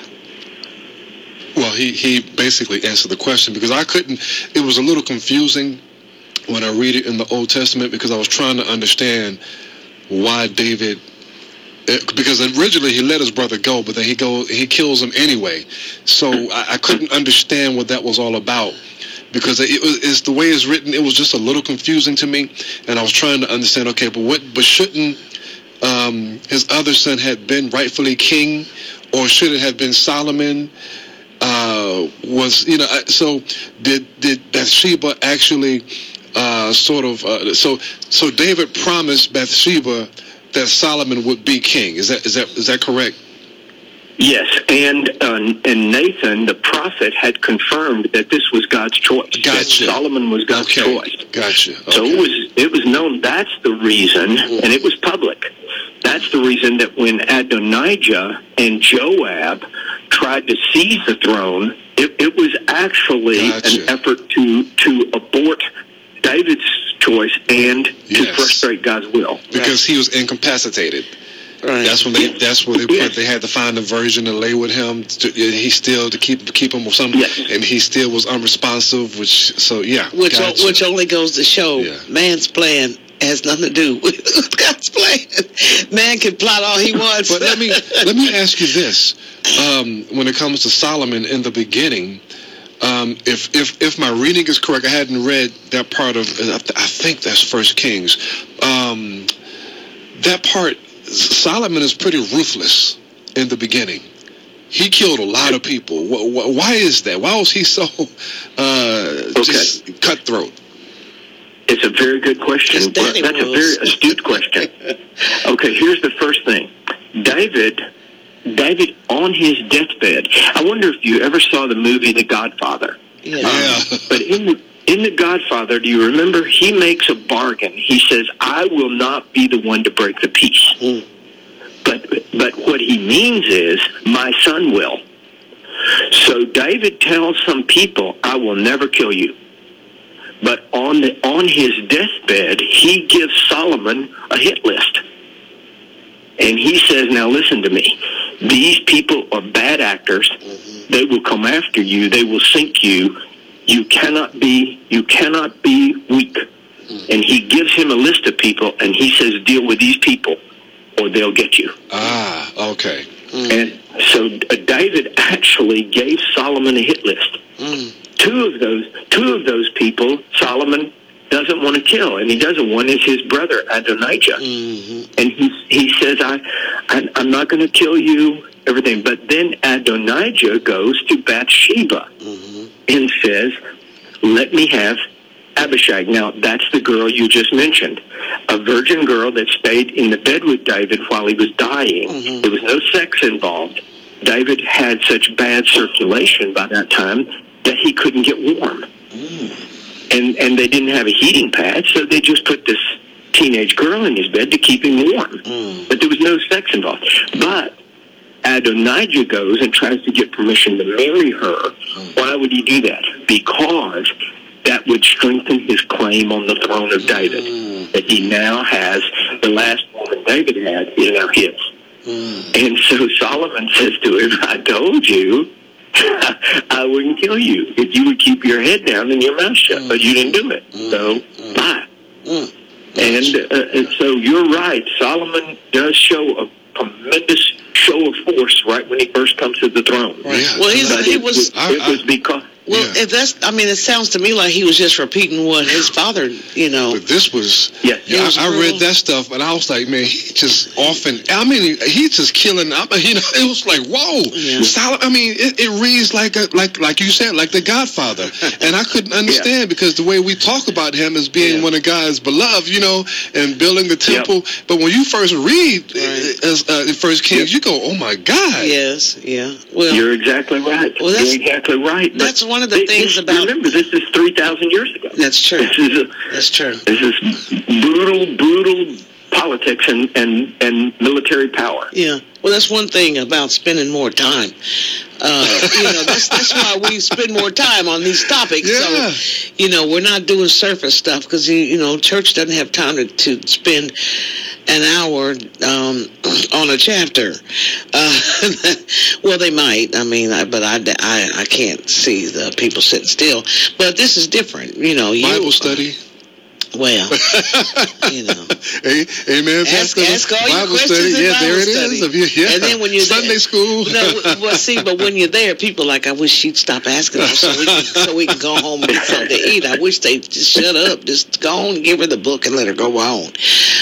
Well, he, he basically answered the question because I couldn't, it was a little confusing when I read it in the Old Testament because I was trying to understand why David... Because originally he let his brother go, but then he go he kills him anyway. So I, I couldn't understand what that was all about. Because it was it's the way it's written, it was just a little confusing to me, and I was trying to understand. Okay, but what? But shouldn't um, his other son had been rightfully king, or should it have been Solomon? Uh, was you know? So did did Bathsheba actually uh, sort of? Uh, so so David promised Bathsheba that Solomon would be king. Is that is that is that correct? Yes, and uh, and Nathan, the prophet, had confirmed that this was God's choice. Gotcha. That Solomon was God's Okay. choice. Gotcha. Okay. So it was it was known. That's the reason, and it was public. That's the reason that when Adonijah and Joab tried to seize the throne, it, it was actually Gotcha. an effort to to abort David's choice and to Yes. frustrate God's will. Because he was incapacitated. Right. That's when they. That's when they put. Yes. They had to find a virgin to lay with him. To, he still to keep keep him with some. Yes. And he still was unresponsive. Which so yeah. Which o- gotcha. which only goes to show Yeah. man's plan has nothing to do with God's plan. Man can plot all he wants. But let me let me ask you this: um, when it comes to Solomon in the beginning, um, if if if my reading is correct, I hadn't read that part of. I think that's First Kings. Um, that part, Solomon is pretty ruthless in the beginning. He killed a lot of people. Wh- wh- Why is that? Why was he so uh, just cutthroat? It's a very good question. His daddy That's a was. very astute question. Okay, here's the first thing. David, David on his deathbed. I wonder if you ever saw the movie The Godfather. Yeah. Yeah. But in the in The Godfather, do you remember he makes a bargain? He says, "I will not be the one to break the peace." Mm. But but what he means is, my son will. So David tells some people, "I will never kill you." But on the on his deathbed, he gives Solomon a hit list. And he says, "Now listen to me. These people are bad actors. Mm-hmm. They will come after you. They will sink you. You cannot be you cannot be weak." Mm-hmm. And he gives him a list of people, and he says, "Deal with these people, or they'll get you." Ah, okay. Mm. And so uh, David actually gave Solomon a hit list. Mm. Two of those, two of those people, Solomon doesn't want to kill, and he doesn't. One is his brother Adonijah, Mm-hmm. and he he says, "I, I I'm not going to kill you." Everything, but then Adonijah goes to Bathsheba Mm-hmm. and says, "Let me have Abishag." Now that's the girl you just mentioned, a virgin girl that stayed in the bed with David while he was dying. Mm-hmm. There was no sex involved. David had such bad circulation by that time that he couldn't get warm. Mm. And and they didn't have a heating pad, so they just put this teenage girl in his bed to keep him warm. Mm. But there was no sex involved. But Adonijah goes and tries to get permission to marry her. Mm. Why would he do that? Because that would strengthen his claim on the throne of David. Mm. That he now has, the last woman David had is now his. Mm. And so Solomon says to him, "I told you I wouldn't kill you if you would keep your head down and your mouth shut, mm. but you didn't do it. Mm. So, mm. bye." Mm. And, uh, and so you're right. Solomon does show a tremendous show of force right when he first comes to the throne. Right. Yeah. Well, he's, but he it was. was I, it was because. Well, yeah. if that's, I mean, it sounds to me like he was just repeating what his father, you know. But this was, yeah, yeah, was I, I read that stuff, and I was like, man, he just often, I mean, he's just killing. I mean, you know, it was like, whoa, yeah. Solomon. I mean, it, it reads like a, like like you said, like the Godfather, and I couldn't understand yeah. because the way we talk about him as being yeah. one of God's beloved, you know, and building the temple. Yep. But when you first read right. as uh, in First Kings, yep. you go, oh my God. Yes, yeah. Well, you're exactly right. Well, that's, you're exactly right. That's one of the they, things about. Remember, this is three thousand years ago. That's true. This is a, that's true. This is brutal, brutal politics and, and, and military power. Yeah. Well, that's one thing about spending more time. Uh, you know, that's that's why we spend more time on these topics. Yeah. So, you know, we're not doing surface stuff because, you, you know, church doesn't have time to, to spend an hour um, on a chapter. Uh, well, they might. I mean, I, but I, I, I can't see the people sitting still. But this is different. You know, you, Bible study. Well, you know. Hey, amen. Ask, ask all Bible your questions study. in Yeah, Bible there it study. is. Yeah. And then when you're Sunday there, school. No, well, see, but when you're there, people are like, I wish she'd stop asking us so we can, so we can go home and get something to eat. I wish they'd just shut up. Just go on and give her the book and let her go on.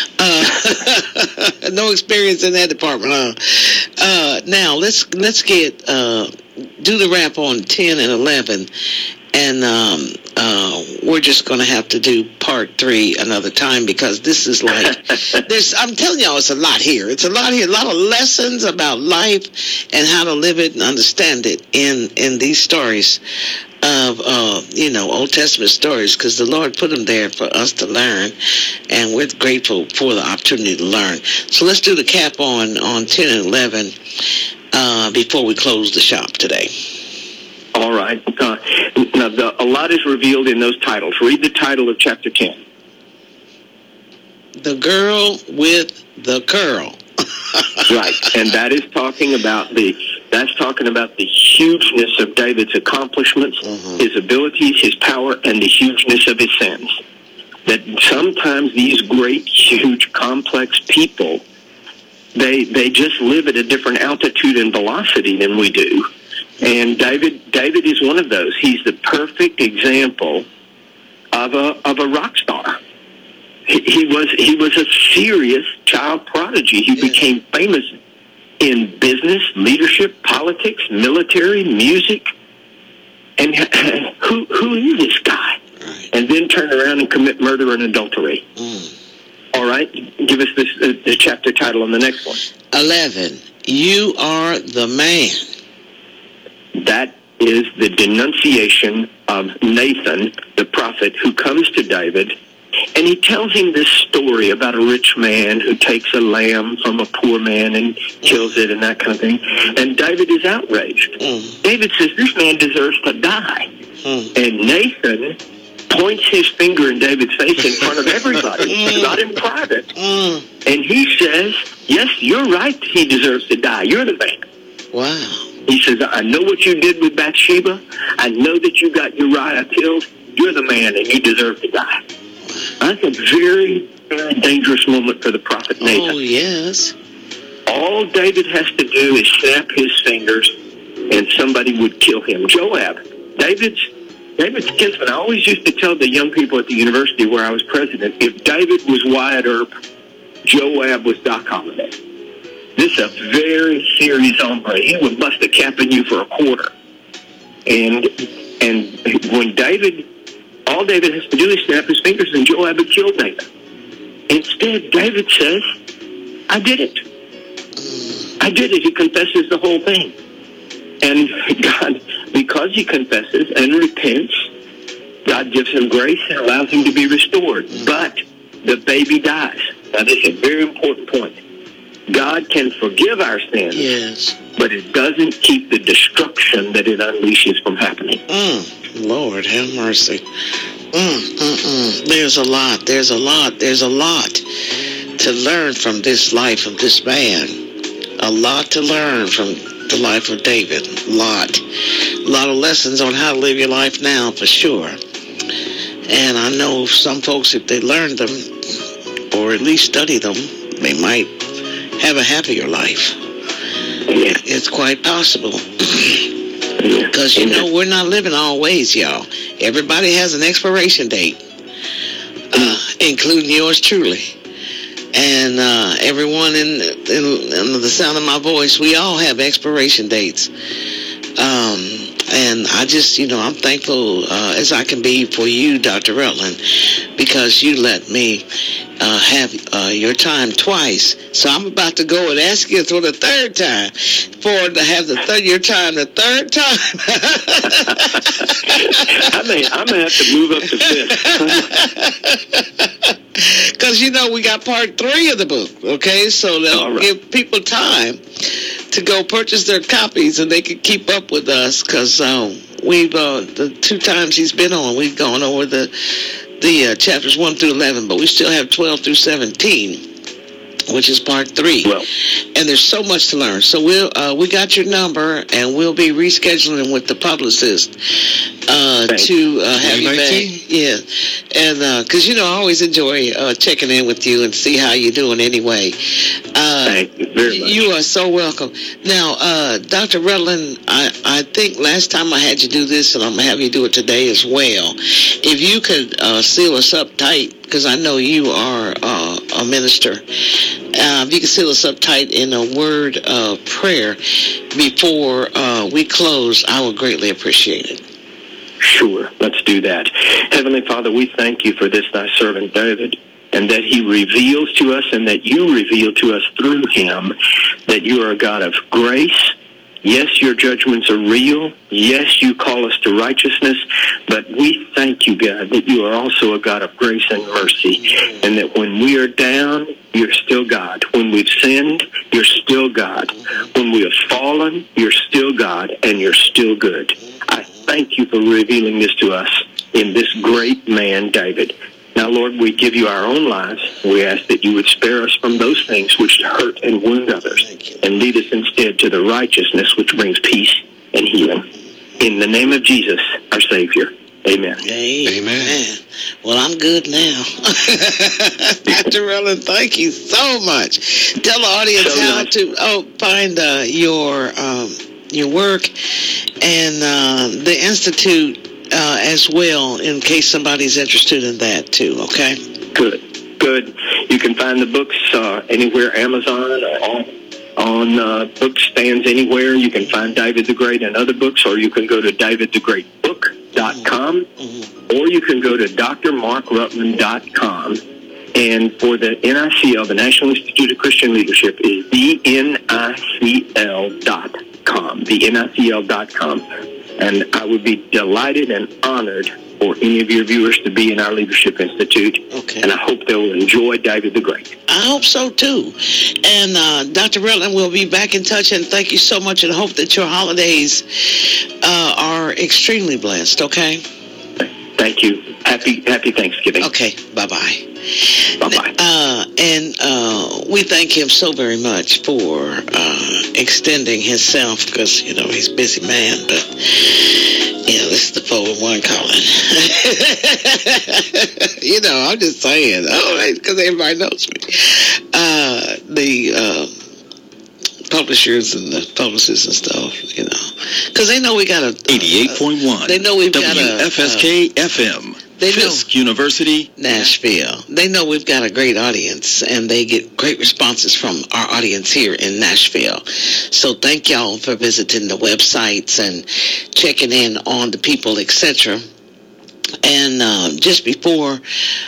Uh, no experience in that department, huh? Uh, now, let's, let's get, uh, do the wrap on ten and eleven. And um, uh, we're just going to have to do part three another time, because this is like, there's, I'm telling y'all, it's a lot here. It's a lot here, a lot of lessons about life and how to live it and understand it in, in these stories of, uh, you know, Old Testament stories, because the Lord put them there for us to learn, and we're grateful for the opportunity to learn. So let's do the cap on, on ten and eleven uh, before we close the shop today. All right. Uh, now, the, a lot is revealed in those titles. Read the title of chapter ten. The girl with the curl. Right, and that is talking about the that's talking about the hugeness of David's accomplishments, mm-hmm. his abilities, his power, and the hugeness of his sins. That sometimes these great, huge, complex people, they they just live at a different altitude and velocity than we do. And David David is one of those. He's the perfect example of a of a rock star. He, he was he was a serious child prodigy. He yeah. became famous in business, leadership, politics, military, music. And who who is this guy? Right. And then turn around and commit murder and adultery. Mm. All right, give us this uh, the chapter title on the next one. eleven. You are the man. That is the denunciation of Nathan, the prophet, who comes to David, and he tells him this story about a rich man who takes a lamb from a poor man and kills it and that kind of thing. And David is outraged. Mm. David says, this man deserves to die. Mm. And Nathan points his finger in David's face in front of everybody, mm. not in private. Mm. And he says, yes, you're right, he deserves to die. You're the man. Wow. He says, I know what you did with Bathsheba. I know that you got Uriah killed. You're the man, and you deserve to die. That's a very, very dangerous moment for the prophet Nathan. Oh, yes. All David has to do is snap his fingers, and somebody would kill him. Joab, David's David's kinsman. I always used to tell the young people at the university where I was president, if David was Wyatt Earp, Joab was Doc Holliday. This is a very serious hombre. He would bust a cap in you for a quarter. And and when David, all David has to do is snap his fingers, and Joab had killed Nathan. Instead, David says, I did it. I did it. He confesses the whole thing. And God, because he confesses and repents, God gives him grace and allows him to be restored. But the baby dies. Now, this is a very important point. God can forgive our sins, yes, but it doesn't keep the destruction that it unleashes from happening. Mm, Lord, have mercy. Mm, mm, mm. There's a lot. There's a lot. There's a lot to learn from this life of this man. A lot to learn from the life of David. A lot. A lot of lessons on how to live your life now, for sure. And I know some folks, if they learn them, or at least study them, they might have a happier life. Yeah. It's quite possible. Because, you know, we're not living always, y'all. Everybody has an expiration date, uh, including yours truly. And uh, everyone in, in, in the sound of my voice, we all have expiration dates. Um, and I just, you know, I'm thankful uh, as I can be for you, Doctor Rutland, because you let me uh, have uh, your time twice. So I'm about to go and ask you for the third time, for to have the third your time the third time. I mean, I'm gonna have to move up to fifth. Because you know we got part three of the book, okay? So they'll right. give people time to go purchase their copies, and they can keep up with us. Because um, we've uh, the two times he's been on, we've gone over the the uh, chapters one through eleven, but we still have twelve through seventeen, which is part three. Well, and there's so much to learn. So we'll uh, we got your number, and we'll be rescheduling with the publicist uh, to uh, have you back. Yeah, and because uh, you know I always enjoy uh, checking in with you and see how you're doing. Anyway, uh, thank you very much. You are so welcome. Now, uh, Doctor Rutland, I I think last time I had you do this, and I'm gonna have you do it today as well. If you could uh, seal us up tight, because I know you are uh, a minister. Uh, if you can seal us up tight in a word of prayer before uh, we close, I would greatly appreciate it. Sure, let's do that. Heavenly Father, we thank you for this thy servant David, and that he reveals to us and that you reveal to us through him that you are a God of grace. Yes, your judgments are real. Yes, you call us to righteousness. But we thank you, God, that you are also a God of grace and mercy, and that when we are down, you're still God. When we've sinned, you're still God. When we have fallen, you're still God, and you're still good. I thank you for revealing this to us in this great man, David. Now, Lord, we give you our own lives. We ask that you would spare us from those things which hurt and wound others, and lead us instead to the righteousness which brings peace and healing. In the name of Jesus, our Savior. Amen. Amen. Amen. Well, I'm good now. Doctor Rowland, thank you so much. Tell the audience So how nice. to oh, find uh, your um, your work and uh, the Institute uh, as well, in case somebody's interested in that too, okay? Good, good. You can find the books uh, anywhere, Amazon or on, on uh, book stands anywhere. You can find David the Great and other books, or you can go to david the great book dot com, Mm-hmm. or you can go to d r mark rutland dot com. And for the N I C L, the National Institute of Christian Leadership, is the N I C L dot com, the N I C L dot com. And I would be delighted and honored for any of your viewers to be in our Leadership Institute. Okay. And I hope they will enjoy David the Great. I hope so, too. And uh, Doctor Rutland will be back in touch, and thank you so much, and hope that your holidays uh, are extremely blessed, okay? Thank you. Happy Happy Thanksgiving. Okay, bye-bye. Bye-bye. Uh, and uh, we thank him so very much for uh, extending himself, because, you know, he's a busy man, but, you know, this is the four one one calling. You know, I'm just saying, oh, because everybody knows me. Uh, the uh, publishers and the publicists and stuff, you know, because they know we got a... eighty-eight point one. They know we've got a... W F S K F M. They know. Fisk University, Nashville. They know we've got a great audience, and they get great responses from our audience here in Nashville. So thank y'all for visiting the websites and checking in on the people, et cetera. And uh, just before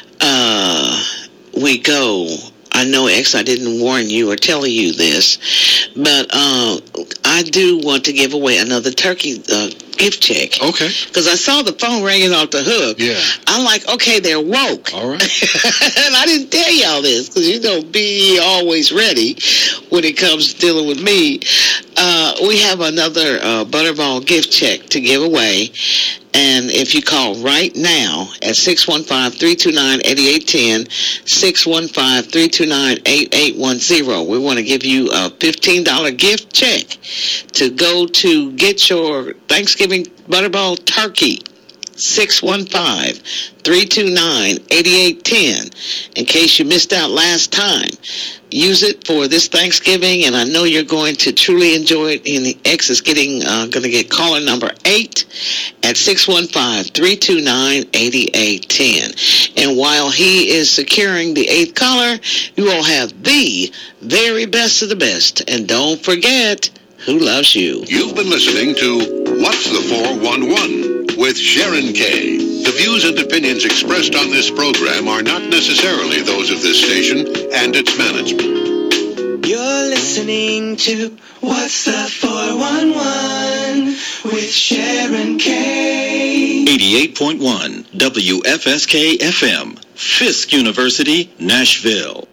uh, we go, I know, X, I didn't warn you or tell you this, but uh, I do want to give away another turkey uh, gift check. Okay. Because I saw the phone ringing off the hook. Yeah. I'm like, okay, they're woke. All right. And I didn't tell y'all this because, you know, be always ready when it comes to dealing with me. Uh, we have another uh, Butterball gift check to give away. And if you call right now at six one five, three two nine, eight eight one zero, six one five, three two nine, eight eight one zero, we want to give you a fifteen dollars gift check to go to get your Thanksgiving Butterball turkey. six one five, three two nine, eight eight one zero. In case you missed out last time, use it for this Thanksgiving, and I know you're going to truly enjoy it. And the X is getting uh, going to get caller number eight at six one five, three two nine, eight eight one zero. And while he is securing the eighth caller, you will have the very best of the best. And don't forget, who loves you? You've been listening to What's the four one one with Sharon Kay. The views and opinions expressed on this program are not necessarily those of this station and its management. You're listening to What's the four one one with Sharon Kay. eighty-eight point one W F S K F M, Fisk University, Nashville.